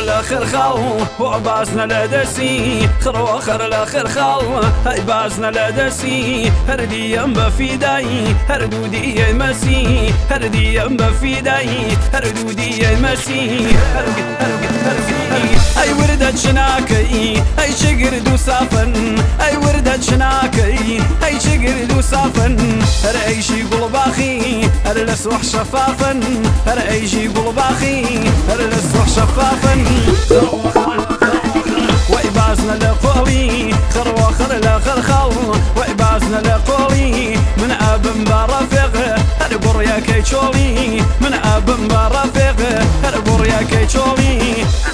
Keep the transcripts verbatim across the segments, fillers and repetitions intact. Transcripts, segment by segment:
الاخر خال وعباسنا لدسي خر واخر الاخر خال هاي باسنا لدسي هردي يم في داي هردودي مسي هردي يم في داي هردودي مسي هرقد هرقد هرقد اي وردة شناكي اي شقرد وصافن اي وردة شناكي اي شقرد وصافن هر اي شي قلباخي هر لسوح شفافا هر اي شي قلباخي هر لسوح شفافا وإبازنا لقولي خر وخر لاخر خال وإبازنا لقولي من اب مبارفق هر بريا كيتشولي من اب مبارفق هر بريا كيتشولي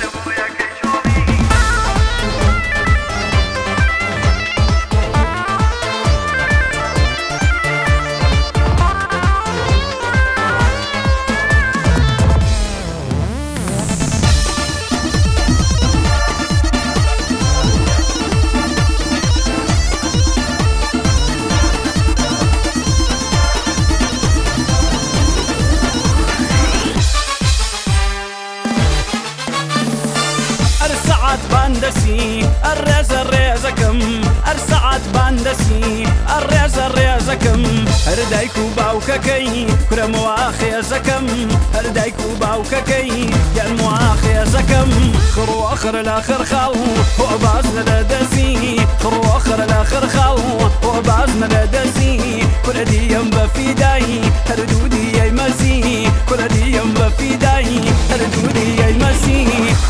باندسي الرز الرزكم ارسعت باندسي الرز الرزكم هردايكو باوككي كرا مواخي زكم هردايكو باوككي يا المواخي زكم خرو اخر الاخر خال وبازنا لدسي خرو اخر الاخر خال وبازنا لدسي كل دي يم في داي هردودي يا مسي كل دي يم في داي هردودي يا مسي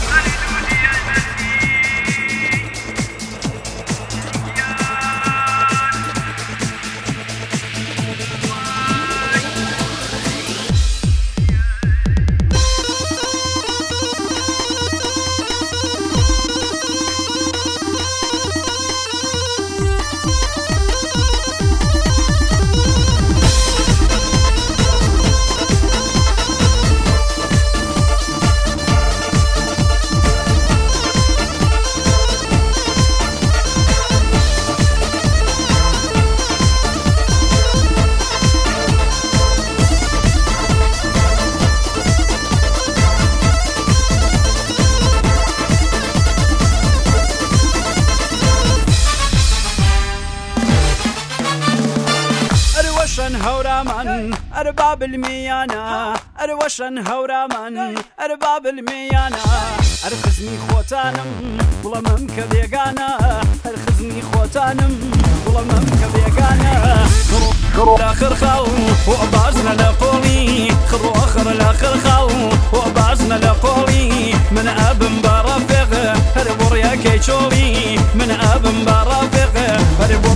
هورامان أرباب الميانا أروشن هورامان أرباب الميانا أرخزني خوتانم والله ممك بيقانا أرخزني خوتانم والله ممك بيقانا خرو الآخر خال وعبازنا لقولي خرو آخر الآخر خال وعبازنا لقولي من أب مبارفق هربور يا كيتشولي من أب مبارفق هربور